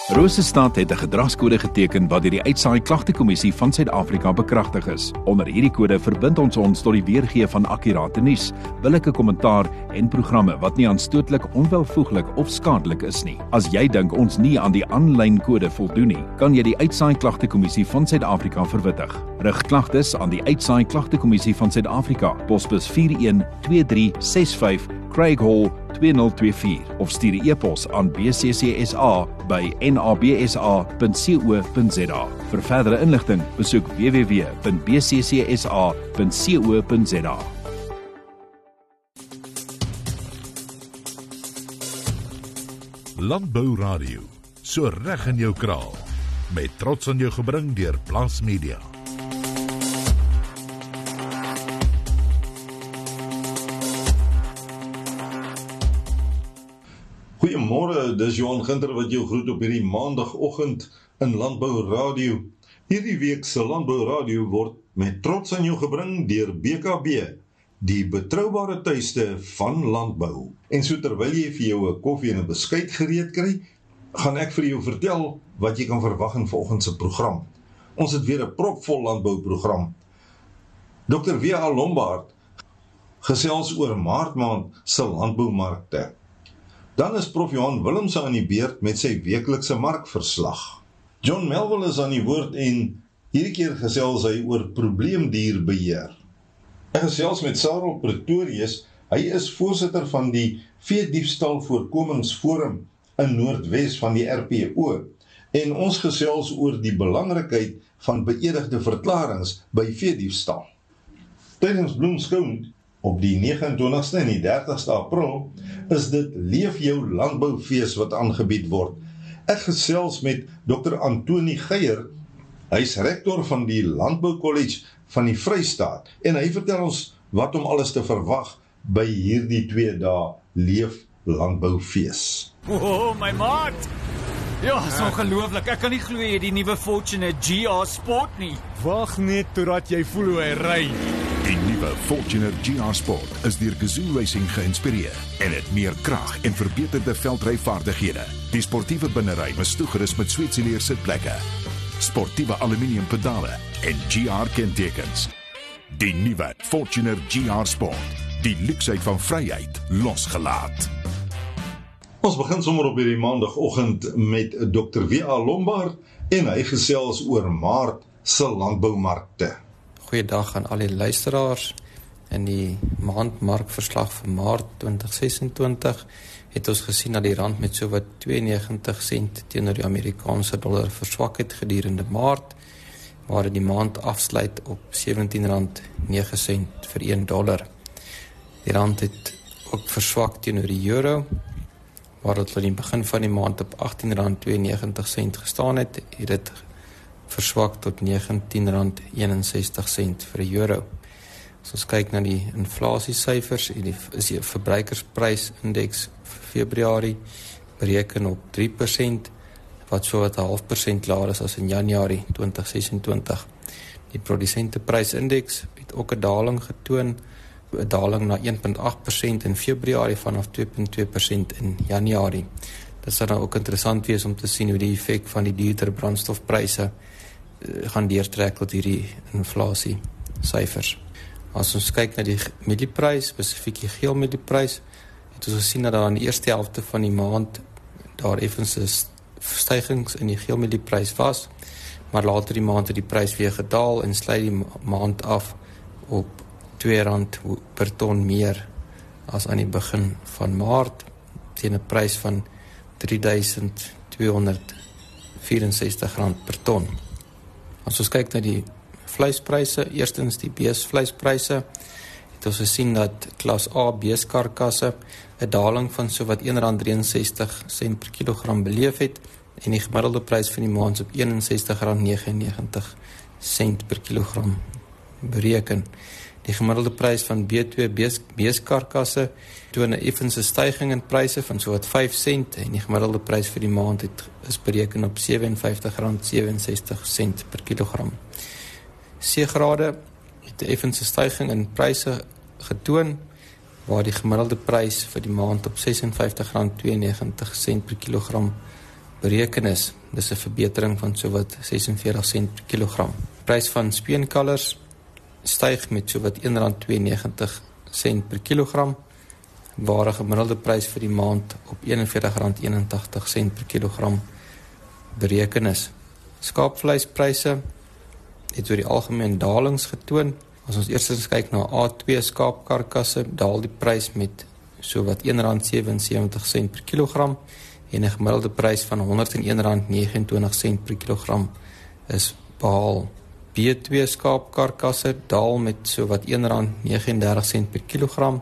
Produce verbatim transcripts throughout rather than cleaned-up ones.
Rosestad het 'n gedragskode geteken wat deur die Uitsaai Klagtekommissie van Suid-Afrika bekragtig is. Onder hierdie kode verbind ons ons tot die weergee van akkurate nuus, billike kommentaar en programme wat nie aanstootlik, onwelvoeglik of skadelik is nie. As jy dink ons nie aan die aanlyn kode voldoen nie, kan jy die Uitsaai Klagtekommissie van Suid-Afrika verwittig. Rig klagtes aan die Uitsaai Klagtekommissie van Suid-Afrika, posbus vier een twee drie ses vyf, Craig Hall twee nul twee vier of stuur 'n e-pos aan b c c s a by n a b s a punt co punt z a. Vir verdere inligting, besoek w w w punt b c c s a punt co punt z a. Landbou Radio, so reg in jou kraal, met trots aan jou gebring deur Plaas Media. Goeiemôre, dis Johan Ginter wat jou groet op hierdie maandagoggend in Landbou Radio. Hierdie week se Landbou Radio word met trots aan jou gebring deur B K B, die betroubare tuiste van landbou. En so terwyl jy vir jou 'n koffie en 'n beskuit gereed kry, gaan ek vir jou vertel wat jy kan verwag in vanoggend se program. Ons het weer 'n propvol landbouprogram. dokter W A Lombard gesels oor Maart maand se landboumarkte. Dan is Prof Johan Willemse aan die beurt met sy weeklikse markverslag. John Melville is aan die woord en hierdie keer gesels hy oor probleemdierbeheer. Ek gesels met Sarel Pretorius, hy is voorsitter van die Veediefstal Voorkomingsforum in Noordwes van die R P O en ons gesels oor die belangrikheid van beëdigde verklaringe by veediefstal. Tydens Bloemskoon op die nege en twintigste en die dertigste April is dit Leef Jou Landboufees wat aangebied word. Ek gesels met dokter Antoni Geier, hy is rektor van die Landbou College van die Vrystaat en hy vertel ons wat om alles te verwag by hierdie twee dae Leef Landboufees. Oh, my maat! Ja, is ongelooflik. Ek kan nie glo jy het die nuwe Fortuner G R Sport nie. Wag net totdat jy voel hoe hy ry. Die nuwe Fortuner G R Sport is deur Gazoo Racing geïnspireer en het meer krag en verbeterde veldryvaardighede. Die sportiewe binnery is toegerus met Sweetsileer sitplekke, sportiewe aluminium pedale en G R kentekens. Die nuwe Fortuner G R Sport, die luksheid van vryheid losgelaat. Ons begin sommer op hierdie maandagoggend met dokter W A Lombard en hy gesels oor Maart se landboumarkte. Goeiedag aan al die luisteraars. In die maandmarkverslag vir Maart twintig sesentwintig het ons gesien dat die rand met so wat tweeënnegentig sent teenoor die Amerikaanse dollar verswak het gedurende Maart, waar die maand afsluit op sewentien rand nege sent vir een dollar. Die rand het ook verswak teenoor die euro, waar dit aan die begin van die maand op agttien rand tweeënnegentig sent gestaan het, het dit verswak tot negentien rand eenensestig sent vir 'n euro. As ons kyk na die inflasiesyfers, is die verbruikersprysindeks vir Februarie bereken op drie persent, wat so wat 'n half persent laer is as in Januarie twintig sesentwintig. Die produsenteprysindeks het ook 'n daling getoon, 'n daling na een komma agt persent in Februarie vanaf twee komma twee persent in Januarie. Dit sal nou ook interessant wees om te sien hoe die effek van die duurder brandstofpryse gaan deurtrek tot hierdie inflasiesyfers. As ons kyk na die mielieprys, spesifiek die geel mielieprys, het ons gesien dat daar in die eerste helfte van die maand daar effens stygings in die geel mielieprys was, maar later die maand het die prys weer gedaal en sluit die maand af op twee rand per ton meer as aan die begin van Maart, teen 'n prys van drie duisend tweehonderdvierensestig rand per ton. As ons kyk na die vleispryse, eerstens die beesvleispryse, het ons gesien dat klas A beeskarkasse 'n daling van so wat een rand drieënsestig sent per kilogram beleef het en die gemiddelde prys van die maand op eenensestig rand negenennegentig sent per kilogram bereken. Die gemiddelde prys van B twee bees, beeskarkasse toon 'n effense styging in pryse van so wat vyf sent en die gemiddelde prys vir die maand het, is bereken op vyf eenenvyftig rand sewenses sent per kilogram. C-grade het 'n effense styging in pryse getoon, waar die gemiddelde prys vir die maand op vyf sesens vyftig rand tweeënnegentig sent per kilogram bereken is. Dis 'n verbetering van sowat sesenveertig sent per kilogram. Prys van speenkalvers styg met sowat een rand tweeënnegentig sent per kilogram, waar 'n gemiddelde prys vir die maand op eenenveertig rand eenentagtig sent per kilogram bereken is. Skaapvleispryse het oor die algemeen dalings getoon. As ons eerstens kyk na A twee skaapkarkasse, daal die prys met sowat een rand sewensewentig sent per kilogram en 'n gemiddelde prys van honderd en een rand negenentwintig sent per kilogram is behaal. B twee skaapkarkasse daal met sowat een rand negenendertig sent per kilogram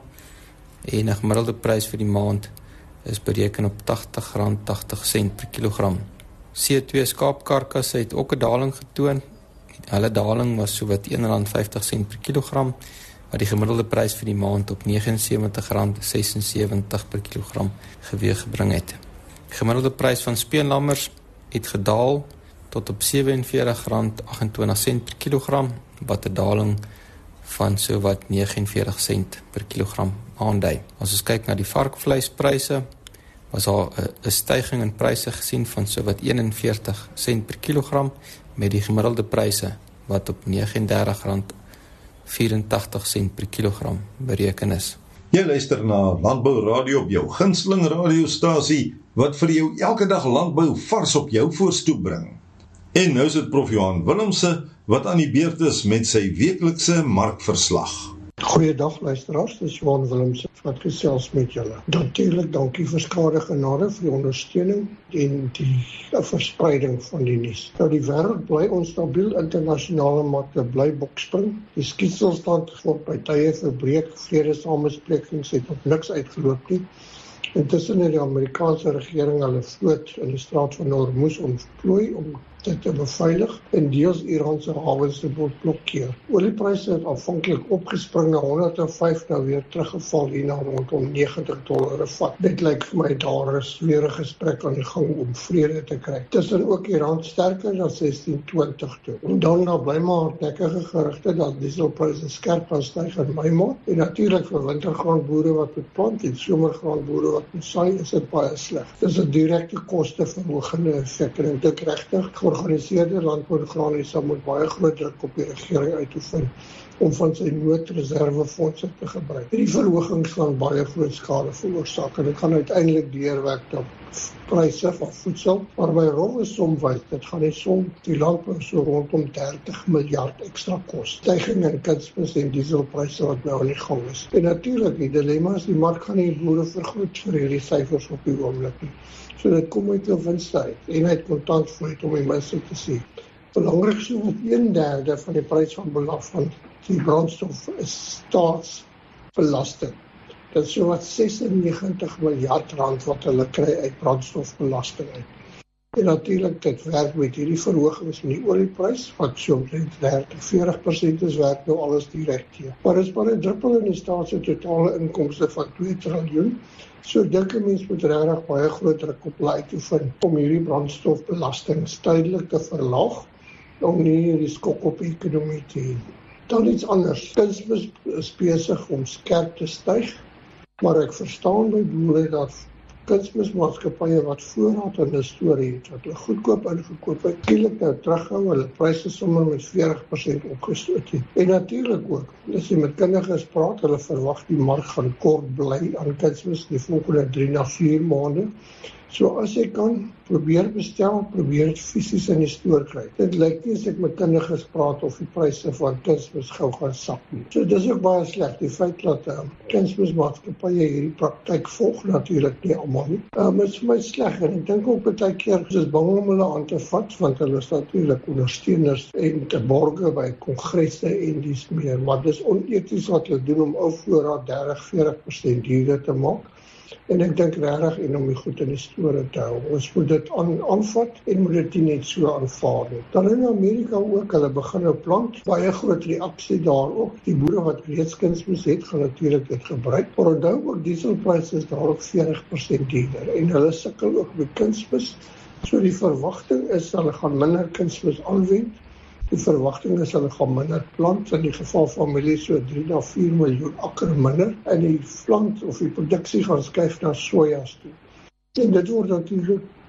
en 'n gemiddelde prys vir die maand is bereken op tagtig rand tagtig sent per kilogram. C twee skaapkarkasse het ook 'n daling getoon. Hulle daling was sowat een rand vyftig sent per kilogram, wat die gemiddelde prys vir die maand op negenensewentig rand sesensewentig per kilogram geweg gebring het. Die gemiddelde prys van speenlammers het gedaal tot op sewenveertig rand achtentwintig sent per kilogram, wat 'n daling van sowat negenenveertig sent per kilogram aandui. As ons kyk na die varkvleispryse, was daar 'n styging in pryse gesien van sowat eenenveertig sent per kilogram, met die gemiddelde pryse wat op negenendertig rand vyerentagtig sent per kilogram bereken is. Jy luister na Landbou Radio op jou gunsteling radiostasie, wat vir jou elke dag landbou vars op jou voorstoep bring. En nou is dit Prof Johan Willemse wat aan die beurt is met sy weeklikse markverslag. Goeiedag luisteraars, dis Johan Willemse wat gesels met julle. Natuurlik dankie vir skade genade vir die ondersteuning en die verspreiding van die nuus. Nou die wêreld bly onstabiel, internasionale markte bly bokspring. Die skietstilstand word by tye verbreek, vredesamesprekings het op niks uitgeloop nie. Intussen het die Amerikaanse regering hulle vloot in die straat van Hormuz ontplooi om dit te beveilig en deels Iran se hawens te blokkeer. Oliepryse het aanvanklik opgespring na honderd en vyf, nou weer teruggeval hier na rondom negentig dollar 'n vat. Dit lyk vir my daar is weer 'n gesprek aan die gang om vrede te kry. Tussen ook Iran sterker dan sestien twintig toe. En dan daar bly maar hardnekkige gerugte dat dieselpryse skerp gaan styg in Mei maand. En natuurlik vir wintergraanboere wat moet plant en somergraanboere wat moet saai, is dit baie sleg. Dis 'n direkte kosteverhogende effek en dit regtig georganiseerde landbougranies moet baie groot druk op die regering uitoefen om van sy noodreservefondse te gebruik. Hierdie verhogings gaan baie groot skade veroorsaak en dit gaan uiteindelik deurwerk op pryse van voedsel, maar by rowwe som wys, dit gaan die som die landbou so rondom dertig miljard ekstra kos. Stygings in kunsmis en dieselpryse wat nou aan die gang is. En natuurlik, die dilemma is die mark gaan nie boere vergoed vir hierdie syfers op die oomblik nie. So dit kom uit 'n winste uit en uit kontantvloei om die mense te sien. Belangrik so wat een derde van die prys van belaf van die brandstof is staatsbelasting. Dit is so wat sesennegentig miljard rand wat hulle kry uit brandstofbelasting uit. En natuurlik dit werk met hierdie verhogings in die olieprys wat so omtrent dertig, veertig persent is, werk nou alles direk hier. Maar is maar 'n druppel in die staat se totale inkomste van twee triljoen. So dink 'n mens moet regtig baie groot druk op hulle uitoefen om hierdie brandstofbelasting tydelik te verlaag om nie hierdie skok op die ekonomie te hê. Dan iets anders. Kunsmis is besig om skerp te styg, maar ek verstaan by boere dat kunsmismaatskappye wat voorraad in 'n storie het, wat hulle goedkoop ingekoop het, skielik nou terughou, hulle pryse sommer met veertig persent opgestoot het. En natuurlik ook, as jy met kundiges praat, hulle verwag die mark gaan kort bly aan kunsmis die volgende drie na vier maande. So as jy kan, probeer bestel, probeer dit fisies in die stoor kry. Dit lyk nie as ek met kundiges praat of die pryse van kunsmis gou gaan sak nie. So dis ook baie sleg, die feit dat uh, kunsmismaatskappye hierdie praktyk volg, natuurlik nie almal nie. Um, dit is vir my sleg en ek dink ook baie keer is bang om hulle aan te vat, want hulle is natuurlik ondersteuners en te borge by kongresse en dies meer, maar dis oneties wat hulle doen om ou voorraad dertig, veertig persent duurder te maak. En ek dink regtig en om die goed in die store te hou. Ons moet dit aan, aanvat en moet dit nie net so aanvaar nie. Dan in Amerika ook, hulle begin nou plant, baie groot reaksie daar ook. Die boere wat reeds kunsmis het, gaan natuurlik dit gebruik. Maar onthou ook, dieselpryse is daar ook veertig persent duurder. En hulle sukkel ook met kunsmis. So die verwagting is, hulle gaan minder kunsmis aanwend. Die verwagting is hulle gaan minder plant, in die geval van milie so drie na vier miljoen akker minder, en die plant of die produksie gaan skuif na sojas toe. En dit word natuurlik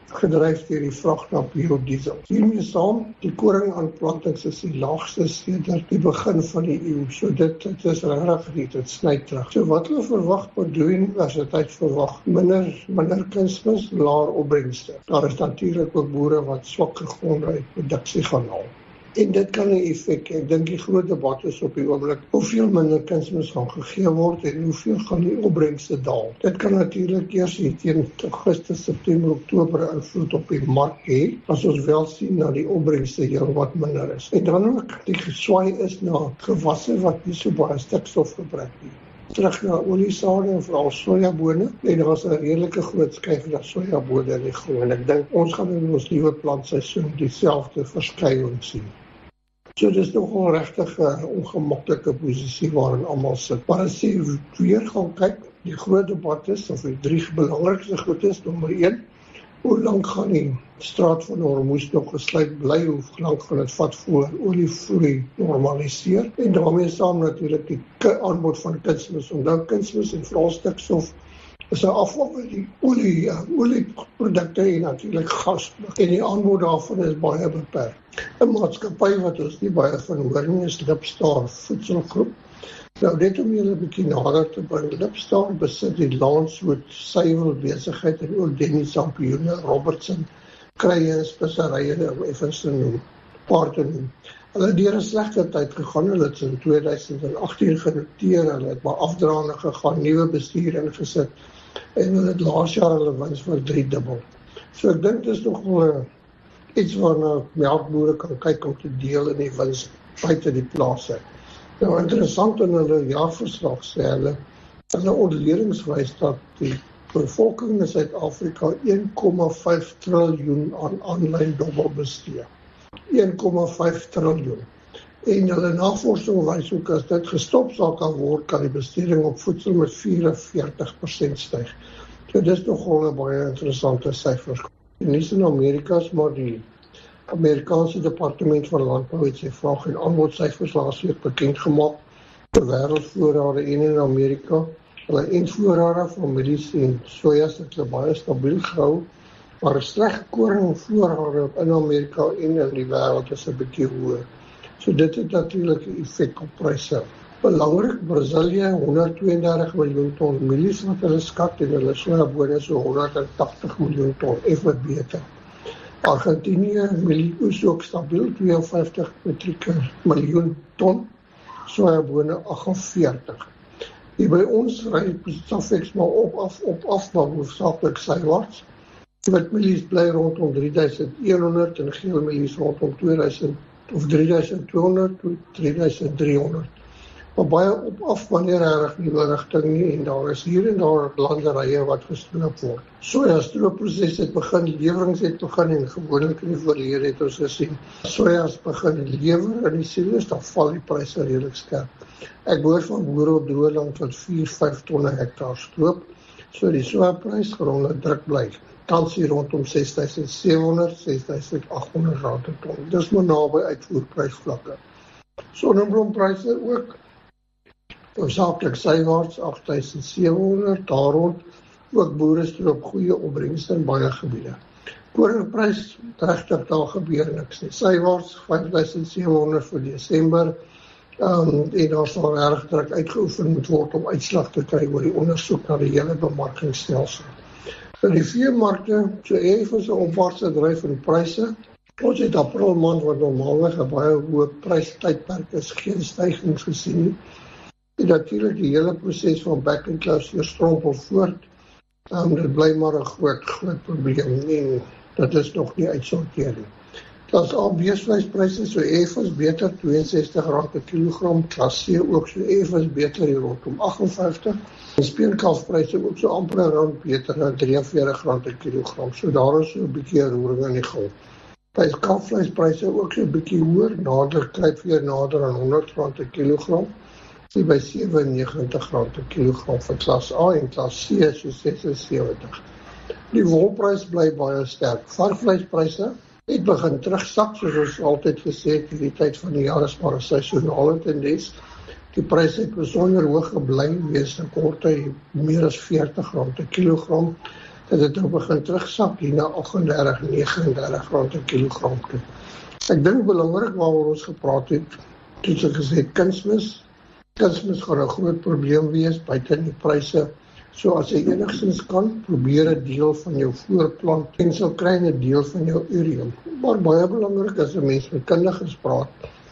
gedryf deur die vrag na biodiesel. Hiermee saam, die koringaanplantings is die laagste sedert die begin van die eeu. So dit, dit is regtig nie, dit sny terug. So wat hulle verwag, Purdue Universiteit verwag, minder, minder kunsmis, laer opbrengste. Daar is natuurlik ook boere wat swakker gronde uit produksie gaan haal. En dit kan 'n effek, ek dink die groot debat is op die oomblik, hoeveel minder kunsmis gaan gegee word en hoeveel gaan die opbrengste daal. Dit kan natuurlik eers teen Augustus, September, Oktober invloed op die mark hê, as ons wel sien dat die opbrengste heel wat minder is. En dan ook, die geswaai is na gewasse wat nie so baie stikstof gebruik nie. Terug na oliesade en veral sojabone, en daar was 'n redelike groot skuif na sojabone in die groen. En ek dink ons gaan in ons nuwe plantseisoen dieselfde verskuiwing sien. So dis nogal regtig 'n ongemaklike posisie waarin almal sit. Maar as jy weer gaan kyk, die groot debat is, of die drie belangrikste goed is, nommer een, hoe lank gaan die straat van Hormuz nog gesluit bly, hoe lank gaan dit vat voor olievloei normaliseer, en daarmee saam natuurlik die aanbod van kunsmis, omdat kunsmis en veral stikstof is 'n afval van die olie, ja, olieprodukte en natuurlik gas, en die aanbod daarvan is baie beperk. 'n Maatskappy wat ons nie baie van hoor nie is Lipstar Voedselgroep. Nou dit om julle 'n bietjie nader te bring, Lipstar besit die Lancewood suiwel besigheid en ook Denny Sampioene, Robertson, krye en speserye om effens te noem, paar te noem. Hulle het deur 'n slegte tyd gegaan, hulle het in twintig agttien genoteer, hulle het maar afdraande gegaan, nuwe bestuur ingesit, en hulle het laas jaar hulle wins vir drie dubbel. So ek dink dit is nog wel iets waarna melkbore kan kyk om te deel in die wins buite die plase. Nou interessant in hulle jaarverslag sê hulle, hulle ontledings wys dat die bevolking in Suid-Afrika een komma vyf triljoen aan aanlyn dobbel bestee. een komma vyf triljoen. En hulle navorsing wys ook as dit gestop sal kan word, kan die besteding op voedsel met vyf-en-veertig persent styg. So dis nogal 'n baie interessante syfers. Nie in Amerika, maar die Amerikaanse Departement van Landbou het sy vraag en aanbodsyfers laasweek bekend gemaak vir wêreldvoorrade en in Amerika. Hulle eindvoorrade van mielies en sojas het hulle baie stabiel gehou, maar sleg koringvoorrade in Amerika en in die wêreld is 'n bietjie hoër. So dit het natuurlik 'n effek op pryse. Belangrik, Brasilië honderd twee en dertig miljoen ton mielies wat hulle skat en hulle sojabone so honderd en tagtig miljoen ton, effe beter. Argentinië mielieoes ook stabiel, twee en vyftig metrieke miljoen ton, sojabone agt en veertig. Hier by ons ry Safex maar op af op af maar hoofsaaklik sywaarts. Wit mielies bly rondom drie duisend een honderd en geel mielies rondom twee duisend of drie duisend twee honderd tot drie duisend drie honderd. Maar baie op af wanneer reg nie wil rigting nie en daar is hier en daar landerye wat gestroop word. Soja stroopproses het begin, lewerings het begin en gewoonlik in die verlede het ons gesien. Soja's begin lewer in die silo's, dan val die pryse redelik skerp. Ek hoor van boere op Droëland wat vier, vyf tonne hektaar stroop, so die sojaprys gronde druk bly. Tans hier rondom ses duisend sewe honderd, ses duisend agt honderd rand per ton. Dis maar naby uitvoerprysvlakke. Sonneblompryse ook hoofsaaklik sywaarts agt duisend sewe honderd, daar rond ook boere stroop goeie opbrengste in baie gebiede. Koringprys regtig daar gebeur niks nie. Sywaarts vyf duisend sewe honderd vir Desember. Um, en daar sal erg druk uitgeoefen moet word om uitslag te kry oor die ondersoek na die hele bemarkingsstelsel. So die veemarkte, so effens 'n opwaartse dryf in pryse. Ons het April maand wat normaalweg 'n baie hoë prystydperk is, geen stygings gesien nie. En natuurlik die hele proses van back and close strompel voort. Um, dit bly maar 'n groot groot probleem en dit is nog nie uitsorteer nie. Klas A beesvleispryse so effens beter twee en sestig rand per kilogram, klas C ook so effens beter hier rondom agt en vyftig. En speenkalfpryse ook so amper 'n rand beter na drie en veertig rand per kilogram. So daar is so 'n bietjie roering in die gang. By kalfvleispryse ook so 'n bietjie hoër, nader kruip weer nader aan honderd rand per kilogram. Die by sewe en negentig rand per kilogram vir klas A en klas C so ses en sewentig. Die wolprys bly baie sterk. Varkvleispryse het begin terugsak, soos ons altyd gesê het, die tyd van die jaar is maar 'n seisonale tendens. Die pryse het besonder hoog gebly, wees in korte meer as veertig rand per kilogram. dat dit nou begin terugsak hier na agt en dertig, nege en dertig rand per kilogram toe. Ek dink belangrik waaroor ons gepraat het, het ek gesê kunsmis. Kunsmis gaan 'n groot probleem wees buite die pryse. So as jy enigstens kan, probeer 'n deel van jou voorplant en sal kry 'n deel van jou ureum. Maar baie belangrik is 'n mens met kundiges praat.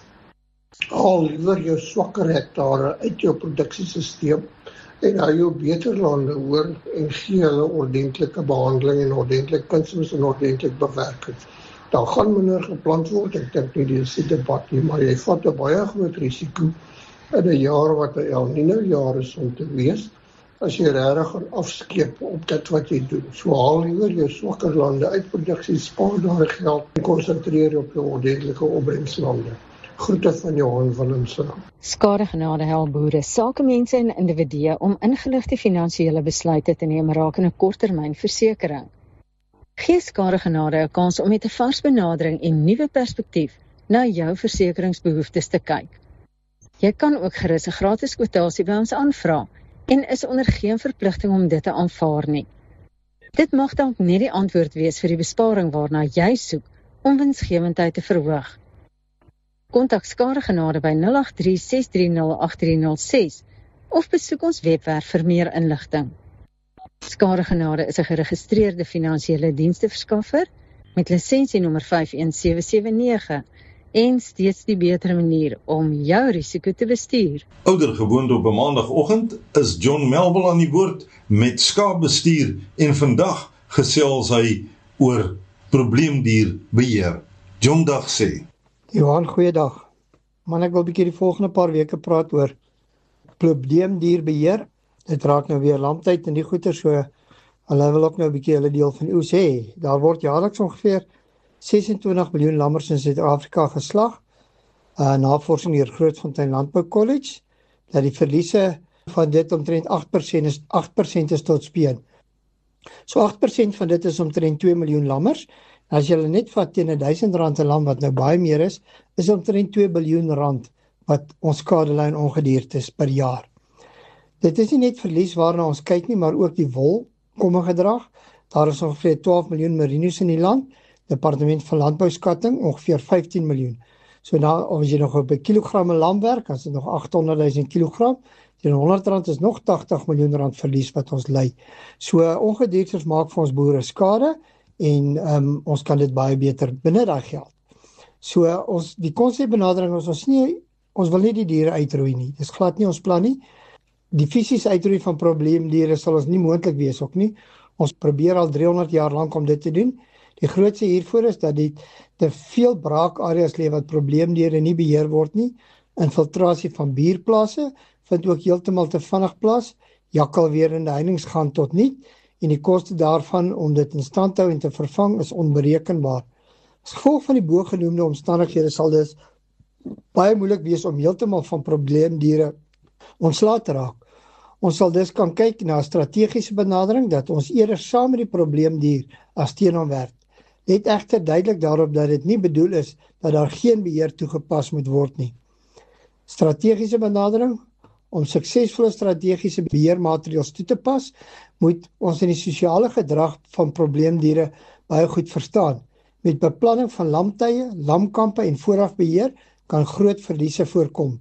Haal liewer jou swakker hektare uit jou produksiesisteem en hou jou beter lande hoor en gee hulle ordentlike behandeling en ordentlik kunsmis en ordentlik bewerking. Dan gaan minder geplant word, ek dink nie dis die debat nie, maar jy vat 'n baie groot risiko in 'n jaar wat 'n El Niño jaar is om te wees, as jy regtig gaan afskeep op dit wat jy doen. So haal liewer jou swakker lande uit produksie, spaar daar geld en konsentreer op jou ordentlike opbrengslande. Groete van Johan Willemse. Skadegenade help boere, sakemense en individue om ingeligte finansiële besluite te neem rakende korttermynversekering. Gee Skadegenade 'n kans om met 'n vars benadering en nuwe perspektief na jou versekeringsbehoeftes te kyk. Jy kan ook gerus 'n gratis kwotasie by ons aanvra en is onder geen verpligting om dit te aanvaar nie. Dit mag dalk net die antwoord wees vir die besparing waarna jy soek om winsgewendheid te verhoog. Kontak Skadegenade by nul agt drie ses drie nul agt drie nul ses of besoek ons webwerf vir meer inligting. Skadegenade is 'n geregistreerde finansiële diensteverskaffer met lisensienommer vyf een sewe sewe nege en steeds die beter manier om jou risiko te bestuur. Oudergewoonte op 'n maandagooggend is John Melville aan die woord met skaapbestuur en vandag gesels hy oor probleemdierbeheer. John dag sê. Johan, goeiedag. Man, ek wil 'n bietjie die volgende paar weke praat oor probleemdierbeheer. Dit raak nou weer lamtyd en die goeie, so hulle wil ook nou 'n bietjie hulle deel van oes hê. Daar word jaarliks ongeveer ses en twintig miljoen lammers in Suid-Afrika geslag. Uh, navorsing deur Grootfontein Landbou College, dat die verliese van dit omtrent agt persent is agt persent is tot speen. So agt persent van dit is omtrent twee miljoen lammers. As jy hulle net vat teen duisend rand 'n lam wat nou baie meer is, is omtrent twee biljoen rand wat ons skadelyn ongediertes per jaar. Dit is nie net verlies waarna ons kyk nie, maar ook die wol komme gedrag. Daar is ongeveer twaalf miljoen merinos in die land. Departement van Landbouskatting ongeveer vyftien miljoen. So nou as jy nog op 'n kilogramme lam werk, as dit nog agthonderdduisend kilogram, teen honderd rand is nog tagtig miljoen rand verlies wat ons ly. So ongediertes maak vir ons boere skade en um, ons kan dit baie beter binne daai geld. So ons die konsepbenadering is ons nie ons wil nie die diere uitroei nie. Dis glad nie ons plan nie. Die fisiese uitroei van probleemdiere sal ons nie moontlik wees ook nie. Ons probeer al driehonderd jaar lank om dit te doen. Die grootste hiervoor is dat dit te veel braakareas lê wat probleemdiere nie beheer word nie. Infiltrasie van buurplase vind ook heeltemal te vinnig plaas. Jakkalwerende heininge gaan tot niet en die koste daarvan om dit in stand te hou en te vervang is onberekenbaar. As gevolg van die bogenoemde omstandighede sal dit baie moeilik wees om heeltemal van probleemdiere ontslae te raak. Ons sal dus kan kyk na 'n strategiese benadering dat ons eerder saam met die probleemdier as teen hom werk. Net egter duidelik daarop dat dit nie bedoel is dat daar geen beheer toegepas moet word nie. Strategiese benadering om suksesvolle strategiese beheermaatreëls toe te pas, moet ons in die sosiale gedrag van probleemdiere baie goed verstaan. Met beplanning van lamtye, lamkampe en voorafbeheer kan groot verliese voorkom.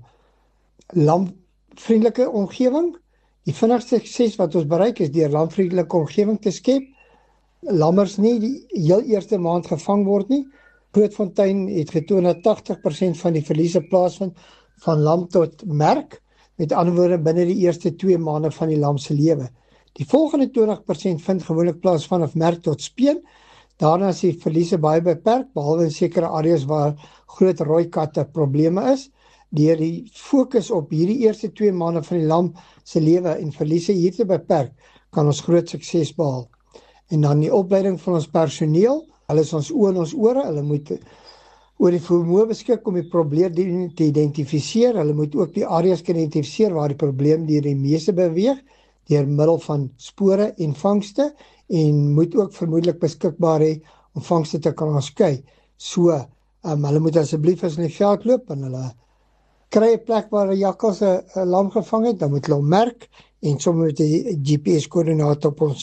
Lamvriendelike omgewing. Die vinnigste sukses wat ons bereik is deur lamvriendelike omgewing te skep. Lammers nie die heel eerste maand gevang word nie. Grootfontein het getoon dat tagtig persent van die verliese plaasvind van lam tot merk, met ander woorde binne die eerste twee maande van die lam se lewe. Die volgende twintig persent vind gewoonlik plaas vanaf merk tot speen. Daarna is die verliese baie beperk, behalwe in sekere areas waar groot rooi katte probleme is. Deur die fokus op hierdie eerste twee maande van die lam se lewe en verliese hier te beperk, kan ons groot sukses behaal. En dan die opleiding van ons personeel, hulle is ons oë en ons ore, hulle moet oor die vermoë beskik om die probleem te identifiseer, hulle moet ook die areas kan identifiseer waar die probleem die die meeste beweeg, deur middel van spore en vangste, en moet ook vermoedelik beskikbaar hê om vangste te kan onderskei. So, um, hulle moet asseblief as in die veld loop en hulle kry 'n plek waar 'n jakkals 'n lam gevang het, dan moet hulle hom merk en sommer met 'n G P S koördinaat op ons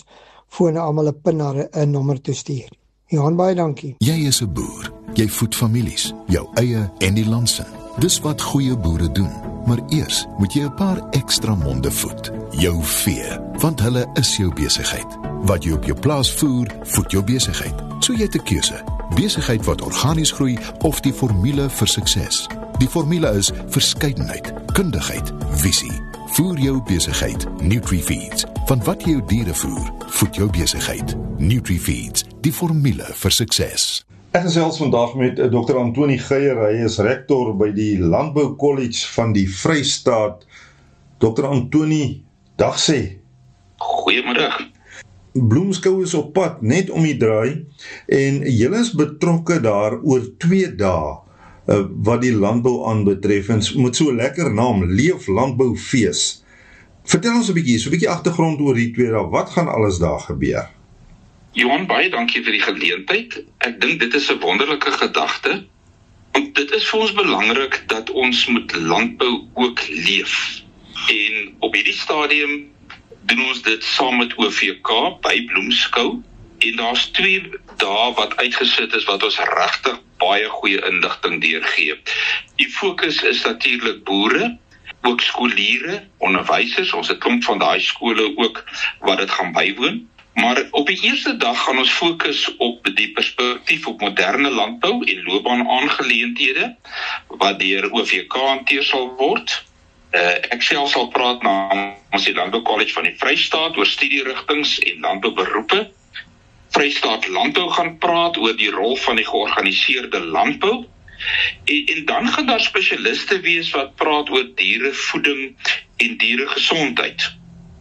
fone almal 'n pin na 'n nommer toe stuur. Johan, baie dankie. Jy is 'n boer. Jy voed families, jou eie en die land se. Dis wat goeie boere doen. Maar eers moet jy 'n paar ekstra monde voed. Jou vee, want hulle is jou besigheid. Wat jy op jou plaas voer, voed jou besigheid. So jy het 'n keuse. Besigheid wat organies groei of die formule vir sukses. Die formule is verskeidenheid, kundigheid, visie. Voer jou besigheid, NutriFeeds. Van wat jy jou diere voer, voed jou besigheid. NutriFeeds, die formule vir sukses. Ek gesels vandag met dokter Antoni Geier. Hy is rektor by die Landbou College van die Vrystaat. dokter Antoni, dag sê. Goeiemiddag. Bloemskou is op pad, net om die draai, en julle is betrokke daar oor twee dae, uh, wat die landbou aanbetref, en met so 'n lekker naam, Leef Landboufees. Vertel ons 'n bietjie, so 'n bietjie agtergrond oor die twee dae, wat gaan alles daar gebeur? Johan, baie dankie vir die geleentheid. Ek dink dit is 'n wonderlike gedagte, want dit is vir ons belangrik dat ons moet landbou ook leef. En op hierdie stadium doen ons dit saam met O V K by Bloemskou, en daar's twee dae wat uitgesit is wat ons regtig baie goeie inligting deurgee. Die fokus is natuurlik boere, ook skooliere, onderwysers, ons het klomp van daai skole ook wat dit gaan bywoon. Maar op die eerste dag gaan ons fokus op die perspektief op moderne landbou en loopbaanaangeleenthede wat deur O V K hanteer sal word. Uh, ek self sal praat namens die Landbou College van die Vrystaat oor studierigtings en landbouberoepe. Vrystaat Landbou gaan praat oor die rol van die georganiseerde landbou. En, en dan gaan daar spesialiste wees wat praat oor dierevoeding en dieregesondheid.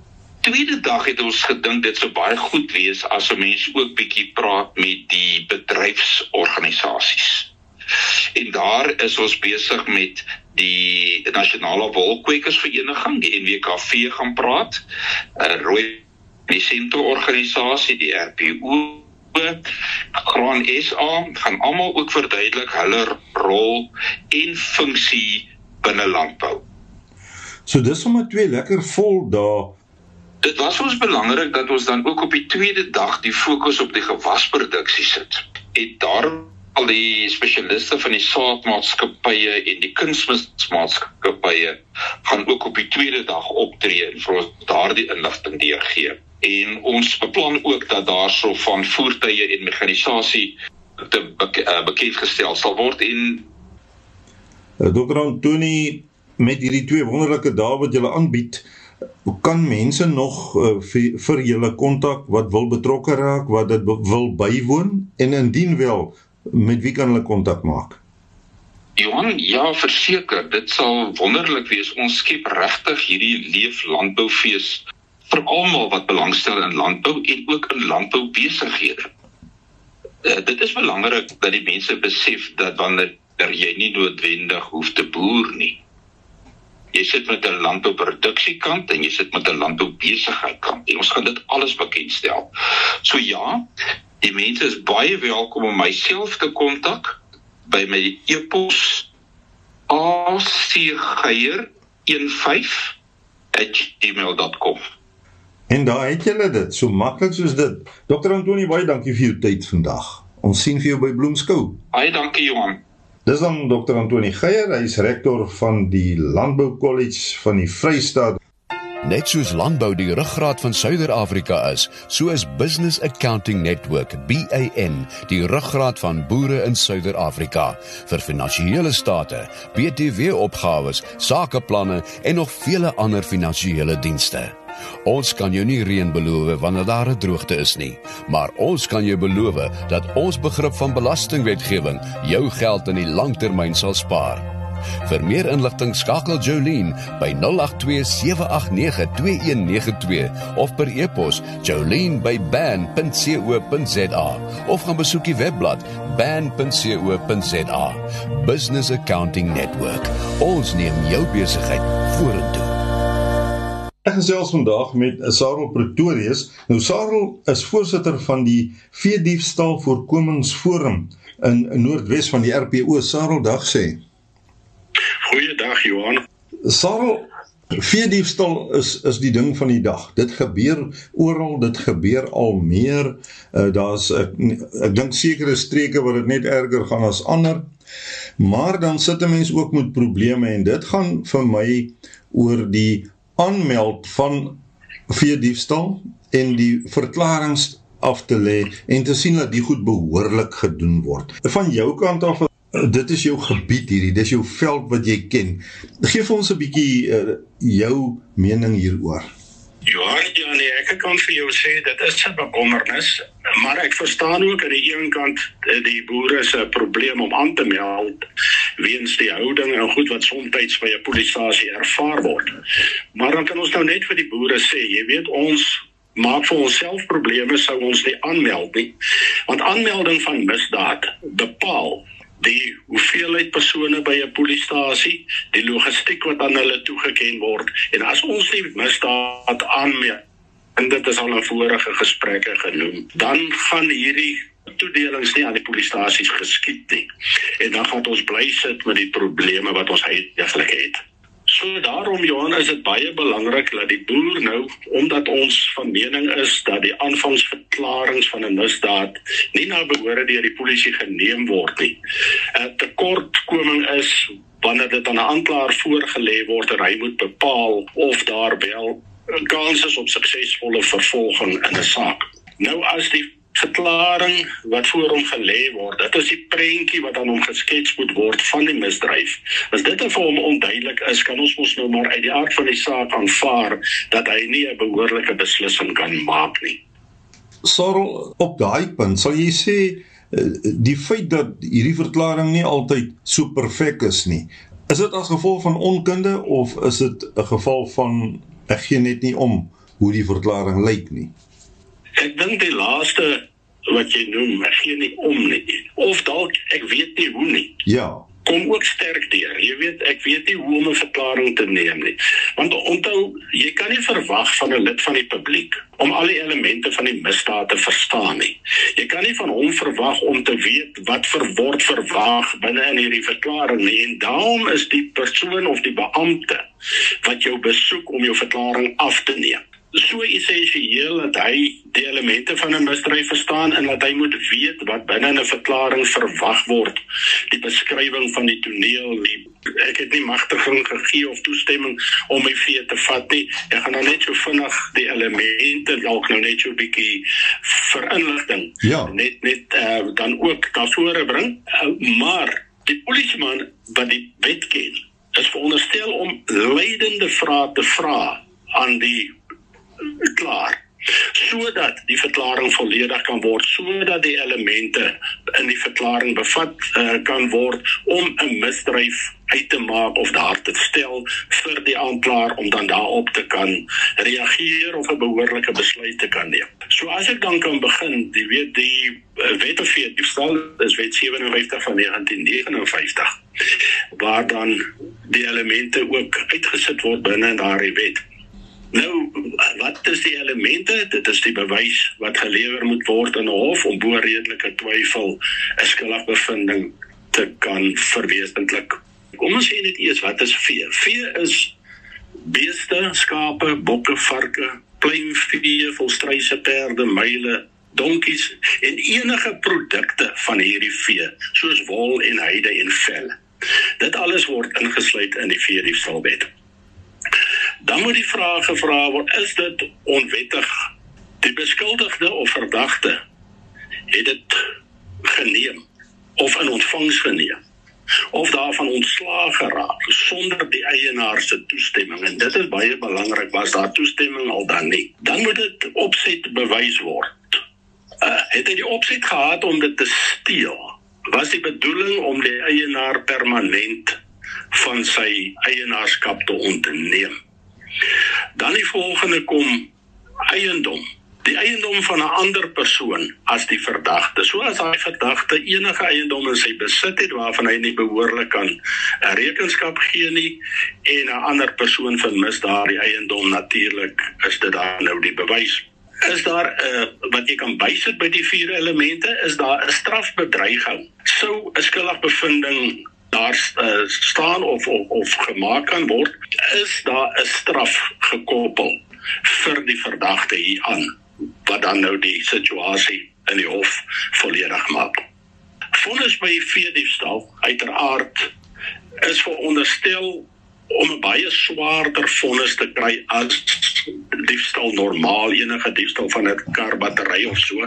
Tweede dag het ons gedink dit sou baie goed wees as 'n mens ook bietjie praat met die bedryfsorganisasies. En daar is ons besig met die Nasionale Wolkwekersvereniging, die N W K V gaan praat, uh, Rooi Cento organisasie, die R P O, Graan S A, gaan almal ook verduidelik hulle rol en funksie binne landbou. So dis sommer twee lekker vol dae. Dit was ons belangrik dat ons dan ook op die tweede dag die fokus op die gewasproduksie sit. En daar al die spesialiste van die saadmaatskappye en die kunsmismaatskappye gaan ook op die tweede dag optree en vir ons daardie inligting deurgee. En ons beplan ook dat daar so van voertuie en mekanisasie te bek- bekendgestel sal word. En dokter Antoni, met hierdie twee wonderlike dae wat julle aanbied, kan mense nog uh, vir, vir julle kontak wat wil betrokke raak, wat dit wil bywoon, en indien wel, met wie kan hulle kontak maak? Johan, ja, verseker, dit sal wonderlik wees. Ons skep regtig hierdie Leef Landboufees vir almal wat belangstel in landbou en ook in landboubesighede. Uh, dit is belangrik dat die mense besef dat wanneer jy nie noodwendig hoef te boer nie. Jy sit met 'n landbouproduksiekant en jy sit met 'n landboubesigheidkant. En ons gaan dit alles bekendstel. So ja, die mense is baie welkom om myself te kontak by my e-pos a c geier vyftien at gmail dot com. En daar het julle dit, so maklik soos dit. dokter Antoni, baie dankie vir jou tyd vandag. Ons sien vir jou by Bloemskou. Baie dankie, Johan. Dis dan dokter Antoni Geier, hy is rektor van die Landbou College van die Vrystaat. Net soos landbou die ruggraat van Suider-Afrika is, so is Business Accounting Network, B A N, die ruggraat van boere in Suider-Afrika, vir finansiële state, B T W-opgawes, sakeplanne en nog vele ander finansiële dienste. Ons kan jou nie reën beloof wanneer daar 'n droogte is nie, maar ons kan jou beloof dat ons begrip van belastingwetgewing jou geld in die langtermyn sal spaar. Vir meer inligting skakel Jolene by nul agt twee sewe agt nege twee een nege twee of per e-pos jolene by ban punt co punt za of gaan besoek die webblad ban punt co punt za. Business Accounting Network. Ons neem jou besigheid vorentoe. Ek gesels vandag met Sarel Pretorius. Nou Sarel is voorsitter van die Veediefstal Voorkomingsforum in Noordwes van die R P O. Sarel, dag sê. Goeiedag, Johan. Sarel, Veediefstal is is die ding van die dag. Dit gebeur oral, dit gebeur al meer. Uh, Daar's ek, ek dink sekere streke waar dit net erger gaan as ander. Maar dan sit 'n mens ook met probleme en dit gaan vir my oor die aanmeld van veediefstal en die verklarings af te lê en te sien dat die goed behoorlik gedoen word. Van jou kant af, dit is jou gebied hierdie, dit is jou veld wat jy ken. Geef ons 'n bietjie uh, jou mening hieroor. Ja, ja, nee, ek kan vir jou sê, dit is 'n bekommernis, maar ek verstaan ook aan die een kant die boere se probleem om aan te meld, weens die houding en goed wat soms by 'n polisiestasie ervaar word. Maar dan kan ons nou net vir die boere sê, jy weet, ons maak vir onsself probleme sou ons nie aanmeld nie, want aanmelding van misdaad bepaal die hoeveelheid persone by 'n polisiestasie, die logistiek wat aan hulle toegeken word, en as ons die misdaad aanmeld, en dit is al in vorige gesprekke genoem, dan gaan hierdie toedelings nie aan die polisiestasies geskied nie, en dan gaan ons bly sit met die probleme wat ons heidaglik het. So daarom, Johan, is dit baie belangrik dat die boer nou, omdat ons van mening is dat die aanvangsverklarings van 'n misdaad nie na behore deur die polisie geneem word nie. 'n Tekortkoming is wanneer dit aan 'n aanklaer voorgelê word en hy moet bepaal of daar wel 'n kans is op suksesvolle vervolging in 'n saak. Nou as die verklaring wat voor hom gelê word, dit is die prentjie wat aan hom geskets moet word van die misdryf. As dit vir hom onduidelik is, kan ons mos nou maar uit die aard van die saak aanvaar dat hy nie 'n behoorlike beslissing kan maak nie. Sarel, op daai punt, sal jy sê, die feit dat hierdie verklaring nie altyd so perfek is nie, is dit as gevolg van onkunde, of is dit 'n geval van, ek gee net nie om hoe die verklaring lyk nie? Ek dink die laaste wat jy noem, ek gee nie om nie, of dalk, ek weet nie hoe nie. Ja. Kom ook sterk deur. Jy weet, ek weet nie hoe om 'n verklaring te neem nie. Want onthou, jy kan nie verwag van 'n lid van die publiek om al die elemente van die misdaad te verstaan nie. Jy kan nie van hom verwag om te weet wat ver word verwag binne in hierdie verklaring nie. En daarom is die persoon of die beampte wat jou besoek om jou verklaring af te neem so essensieel dat hy die elemente van 'n misdryf verstaan en dat hy moet weet wat binne 'n verklaring verwag word. Die beskrywing van die toneel, die, ek het nie magtiging gegee of toestemming om my vee te vat nie. Ek gaan nou net so vinnig die elemente, dalk nou net so 'n bietjie vir inligting, ja. net, net uh, dan ook daarvoor bring. Uh, maar die polisieman wat die wet ken, is veronderstel om leidende vrae te vra aan die klaar, sodat die verklaring volledig kan word, sodat die elemente in die verklaring bevat uh, kan word om 'n misdryf uit te maak of daar te stel vir die aanklaer om dan daarop te kan reageer of 'n behoorlike besluit te kan neem. So as ek dan kan begin, die weet die uh, wet of veediefstal is wet vyf ses nege van negentien negenenvyftig, waar dan die elemente ook uitgesit word binne daardie wet. Nou, wat is die elemente? Dit is die bewys wat gelewer moet word in 'n hof om bo redelike twyfel 'n skuldigbevinding te kan verwesenlik. Kom ons sê net eers, wat is vee? Vee is beeste, skape, bokke, varke, pluimvee, volstruise, perde, muile, donkies en enige produkte van hierdie vee, soos wol en heide en vel. Dit alles word ingesluit in die veediefstalwet. Dan moet die vraag gevra word, is dit onwettig? Die beskuldigde of verdagte het dit geneem of in ontvangs geneem of daarvan ontslae geraak sonder die eienaar se toestemming, en dit is baie belangrik, was daar toestemming al dan nie, dan moet dit opset bewys word. Uh, het hy die opset gehad om dit te steel? Was die bedoeling om die eienaar permanent van sy eienaarskap te ontneem? Dan die volgende kom eiendom. Die eiendom van 'n ander persoon as die verdagte. So as hy verdagte enige eiendom in sy besit het waarvan hy nie behoorlik kan 'n rekenskap gee nie en 'n ander persoon vermis daardie eiendom, natuurlik is dit dan nou die bewys. Is daar, uh, wat jy kan bysit by die vier elemente, is daar 'n strafbedreiging. Sou 'n skuldigbevinding daar uh, staan of, of, of gemaak kan word, is daar 'n straf gekoppel vir die verdagte hier aan, wat dan nou die situasie in die hof volledig maak. Vonnis by veediefstal, uiteraard, is veronderstel om 'n baie swaarder vonnis te kry as diefstal normaal, enige diefstal van 'n karbattery of so,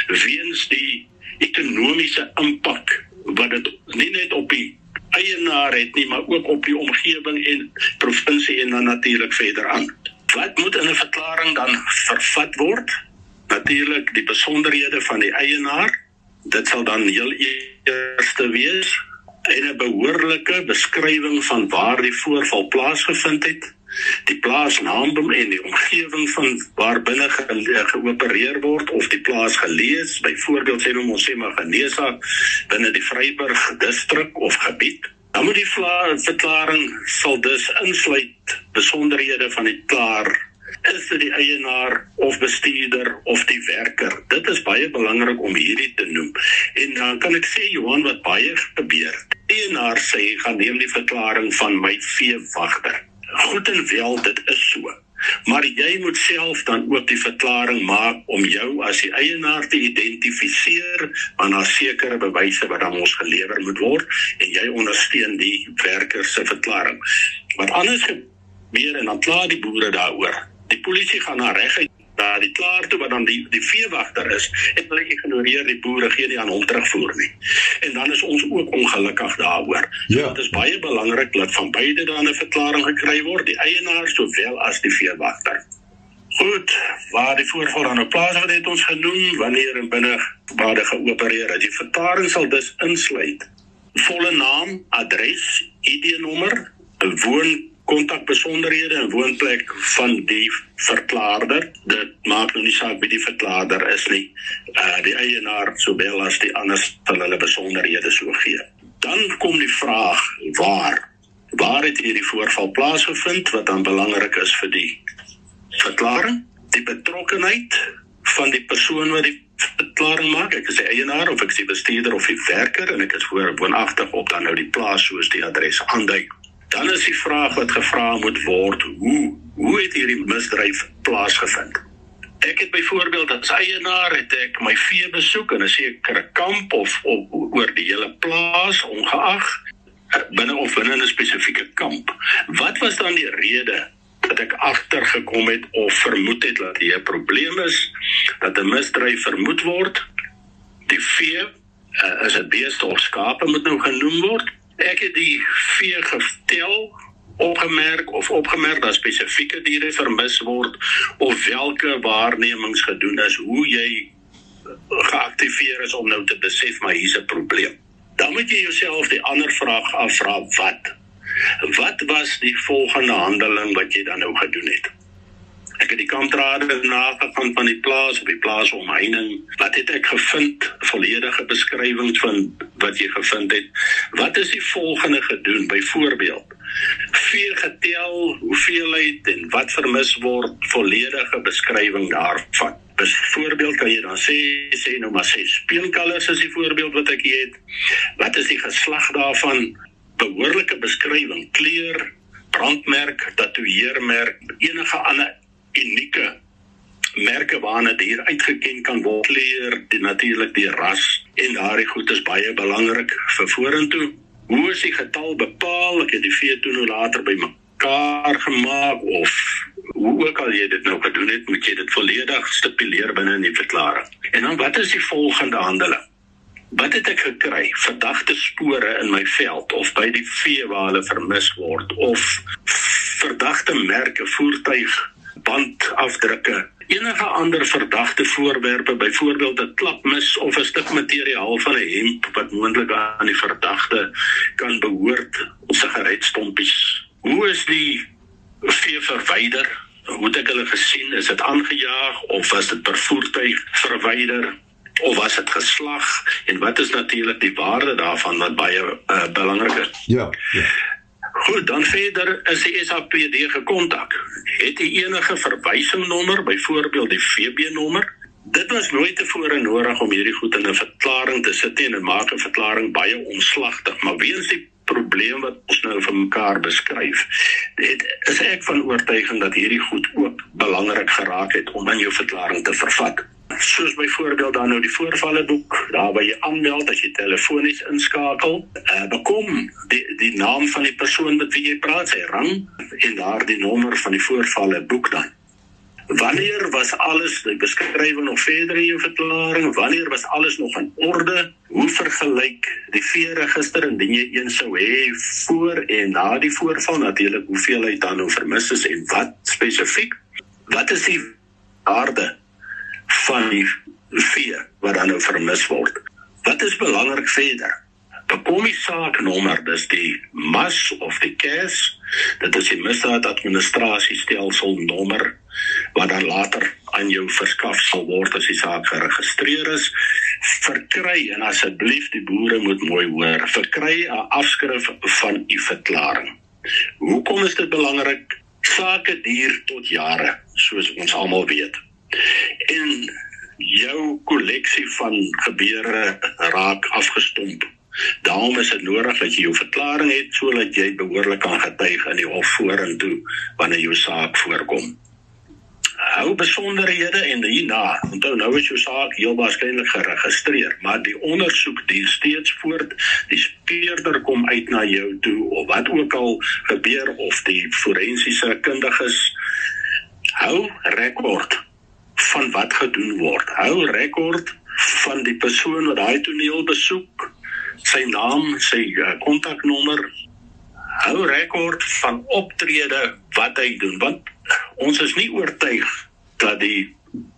weens die ekonomiese impak wat dit nie net op die eienaar het nie, maar ook op die omgewing en provinsie en dan natuurlik verder aan. Wat moet in 'n verklaring dan vervat word? Natuurlik die besonderhede van die eienaar, dit sal dan heel eerste wees, en 'n behoorlike beskrywing van waar die voorval plaasgevind het, die plaasnaam en die omgewing van waar binne ge geopereer word, of die plaas gelees, byvoorbeeld sê nou ons sê maar Genesa binne die Vryburg distrik of gebied. Dan moet die verklaring sal dus insluit besonderhede van die klaar, is dit die eienaar of bestuurder of die werker. Dit is baie belangrik om hierdie te noem. En dan kan ek sê, Johan, wat baie gebeur. Die eienaar sê, gaan neem die verklaring van my veewagter. Goed en wel, dit is so. Maar jy moet self dan ook die verklaring maak om jou as die eienaar te identifiseer, aan daar sekere bewyse wat dan ons gelewer moet word, en jy ondersteun die werker se verklaring. Wat anders gebeur, en dan kla die boere daaroor. Die polisie gaan na reguit na die klaar toe, wat dan die, die veewagter is, en hulle ignoreer die boere, gee nie aan hom terugvoer nie. En dan is ons ook ongelukkig daaroor. Ja. Het is baie belangrik dat van beide dan 'n verklaring gekry word, die eienaar sowel as die veewagter. Goed, waar die voorval dan op plaas wat het ons genoem, wanneer en binne waar die geopereer het. Die verklaring sal dus insluit volle naam, adres, I D-nommer, 'n woon kontakbesonderhede en woonplek van die verklaarder. Dit maak nou nie saak wie die verklaarder is nie. Uh, die eienaar sowel as die ander sal hulle besonderhede so gee. Dan kom die vraag, waar? Waar het hierdie voorval plaasgevind, wat dan belangrik is vir die verklaring? Die betrokkenheid van die persoon wat die verklaring maak, ek is die eienaar of ek is die bestuurder of die werker, en ek is woonagtig op dan nou die plaas soos die adres aandui. Dan is die vraag wat gevra moet word, hoe, hoe het hierdie misdryf plaasgevind? Ek het byvoorbeeld as eienaar, het ek my vee besoek in 'n sekere kamp of, of oor die hele plaas, ongeag, binne of binne 'n spesifieke kamp. Wat was dan die rede dat ek agtergekom het of vermoed het dat hier 'n probleem is, dat 'n misdryf vermoed word? Die vee, uh, is dit beeste of skape moet nou genoem word? Ek het die vee getel, opgemerk of opgemerk dat spesifieke diere vermis word, of welke waarnemings gedoen is, hoe jy geactiveer is om nou te besef, maar hier is 'n probleem. Dan moet jy jouself die ander vraag afvra, wat? Wat was die volgende handeling wat jy dan nou gedoen het? Ek het die kampdrade nagegaan van die plaas, op die plaasomheining. Wat het ek gevind? Volledige beskrywings van wat jy gevind het. Wat is die volgende gedoen? Byvoorbeeld, vee getel, hoeveelheid en wat vermis word, volledige beskrywing daarvan. Byvoorbeeld kan jy dan sê, sê nou maar sê, speenkalvers is die voorbeeld wat ek hier het. Wat is die geslag daarvan? Behoorlike beskrywing, kleur, brandmerk, tatoeëermerk, enige ander unieke merke waarna dier uitgeken kan word, kleur, die natuurlik die ras, en daardie goed is baie belangrik vir vorentoe. Hoe is die getal bepaal? Ek het die vee toe nou later by mekaar gemaak, of hoe ook al jy dit nou gedoen het, moet jy dit volledig stipuleer binne in die verklaring. En dan, wat is die volgende handeling? Wat het ek gekry? Verdagte spore in my veld, of by die vee waar hulle vermis word, of verdagte merke, voertuig, bandafdrukke, enige ander verdagte voorwerpe, byvoorbeeld 'n klapmis of 'n stuk materiaal van 'n hemp wat moontlik aan die verdagte kan behoort, sigaretstompies. Hoe is die vee verwyder? Hoe het ek hulle gesien? Is dit aangejaag of was dit per voertuig verwyder? Of was dit geslag? En wat is natuurlik die waarde daarvan wat baie uh, belangrik is? Ja, ja. Goed, dan verder is die S A P D gekontak. Het die enige verwysingnommer, byvoorbeeld die V B-nommer? Dit was nooit tevore nodig om hierdie goed in 'n verklaring te sit en dit maak 'n verklaring baie omslagtig, maar weens die probleem wat ons nou vir mekaar beskryf, het, is ek van oortuiging dat hierdie goed ook belangrik geraak het om in jou verklaring te vervat. Soos byvoorbeeld dan nou die voorvalleboek, daar waar jy aanmeld as jy telefonies inskakel, uh, bekom die, die naam van die persoon met wie jy praat, sy rang, en daar die nommer van die voorvalleboek dan. Wanneer was alles, die beskrywing nog verder in jou verklaring, wanneer was alles nog in orde, hoe vergelyk die veeregister indien jy een sou hê voor en na die voorval, natuurlik hoeveelheid dan nou vermis is en wat spesifiek, wat is die waarde van die vee wat dan nou vermis word. Wat is belangrik verder? Bekom die saaknommer, dis die M A S of die C A S, dit is die misdaad administrasiestelsel nommer, wat dan later aan jou verskaf sal word as die saak geregistreer is, verkry, en asseblief die boere moet mooi hoor, verkry 'n afskrif van u verklaring. Hoekom is dit belangrik? Sake duur tot jare, soos ons almal weet. En jou kolleksie van gebeure raak afgestomp. Daarom is dit nodig dat jy jou verklaring het, sodat jy behoorlik kan getuig in die hof vorentoe wanneer jou saak voorkom. Hou besonderhede en hierna, onthou nou is jou saak heel waarskynlik geregistreer, maar die ondersoek duur steeds voort, die speurder kom uit na jou toe, of wat ook al gebeur, of die forensiese kundiges, hou rekord van wat gedoen word. Hou rekord van die persoon wat daai toneel besoek, sy naam, sy kontaknommer, uh, hou rekord van optrede wat hy doen, want ons is nie oortuig dat die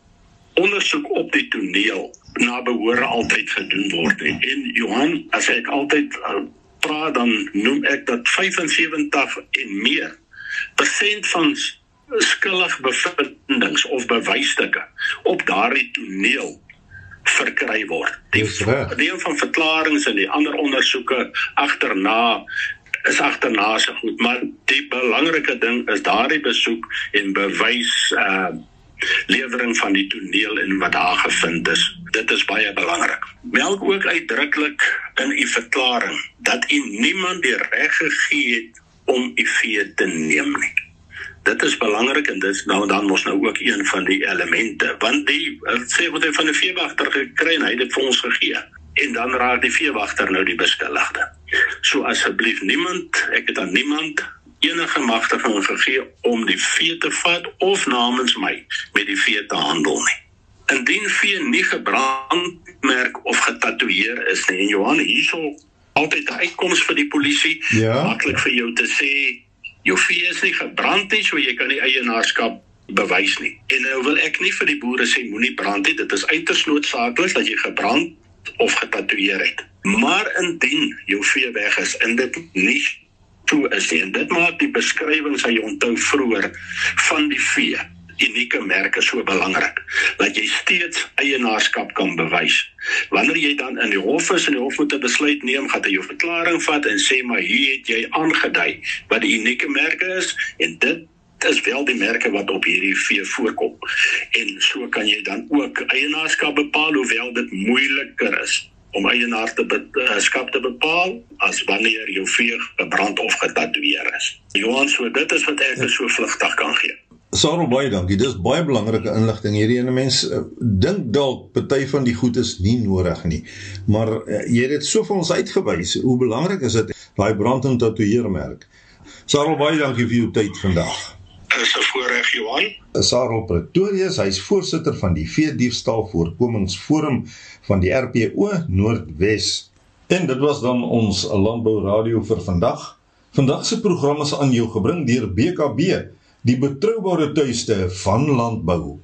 ondersoek op die toneel na behore altyd gedoen word nie. En Johan, as ek altyd uh, praat, dan noem ek dat vyfensewentig en meer persent van skuldig bevindings of bewysstukke op daardie toneel verkry word. Die deel van verklaringe en die ander ondersoeke agterna is agterna se goed, maar die belangrike ding is daardie besoek en bewys uh, lewering van die toneel en wat daar gevind is. Dit is baie belangrik. Meld ook uitdruklik in u verklaring dat u niemand die reg gegee het om u vee te neem nie. Dit is belangrik en dit is nou dan mos nou ook een van die elemente, want die sê wat hy van die veewagter gekry en hy het dit vir ons gegee. En dan raak die veewagter nou die beskuldigde. So asseblief niemand, ek het aan niemand enige magtiging gegee om die vee te vat of namens my met die vee te handel nie. Indien vee nie gebrandmerk of getatoeëer is nie, en Johan, hierso altyd 'n uitkoms vir die polisie, ja. Maklik vir jou te sê, jou vee is nie gebrand nie, so jy kan die eienaarskap bewys nie. En nou wil ek nie vir die boere sê, moenie brand nie, dit is uiters noodsaaklik dat jy gebrand of getatoeëer het. Maar indien jou vee weg is en dit nie so is nie, en dit maak die beskrywings wat jy onthou vroeër van die vee, unieke merke so belangrik, dat jy steeds eienaarskap kan bewys. Wanneer jy dan in die hof is en die hof moet 'n besluit neem, gaan hy jou verklaring vat en sê, maar hier het jy aangedui wat die unieke merke is, en dit is wel die merke wat op hierdie vee voorkom. En so kan jy dan ook eienaarskap bepaal, hoewel dit moeiliker is om eienaarskap te bepaal, as wanneer jou vee gebrand of getatoeëer is. Johan, so dit is wat ek ja. so vlugtig kan gee. Sarel, baie dankie, dis baie belangrike inligting hierdie, en 'n mens uh, dink dalk party van die goed is nie nodig nie, maar uh, jy het dit so vir ons uitgewys, hoe belangrik is dit, daai brand- en tatoeëermerk. Sarel, baie dankie vir jou tyd vandag. Is 'n voorreg, Johan. Sarel Pretorius, hy is voorsitter van die Veediefstal Voorkomingsforum van die R P O Noordwes. En dit was dan ons Landbou Radio vir vandag. Vandag se program is aan jou gebring deur B K B, die betroubare tuiste van landbou.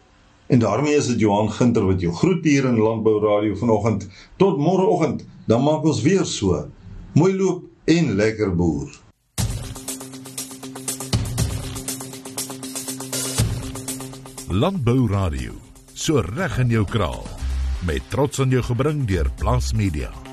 En daarmee is dit Johan Ginter wat jou groet hier in Landbou Radio vanoggend. Tot môreoggend, dan maak ons weer so. Mooi loop en lekker boer. Landbou Radio, so reg in jou kraal, met trots aan jou gebring deur Plaas Media.